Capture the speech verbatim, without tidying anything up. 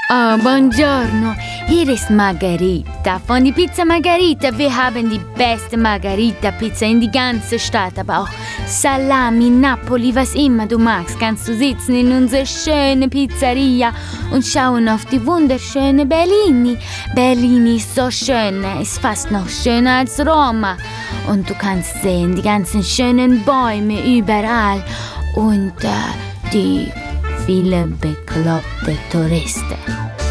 Oh, buongiorno. Hier ist Margarita von die Pizza Margarita. Wir haben die beste Margarita-Pizza in die ganze Stadt, aber auch Salami, Napoli, was immer du magst. Kannst du sitzen in unserer schönen Pizzeria und schauen auf die wunderschöne Bellini. Bellini ist so schön, ist fast noch schöner als Roma. Und du kannst sehen, die ganzen schönen Bäume überall und äh, die viele bekloppte Touristen.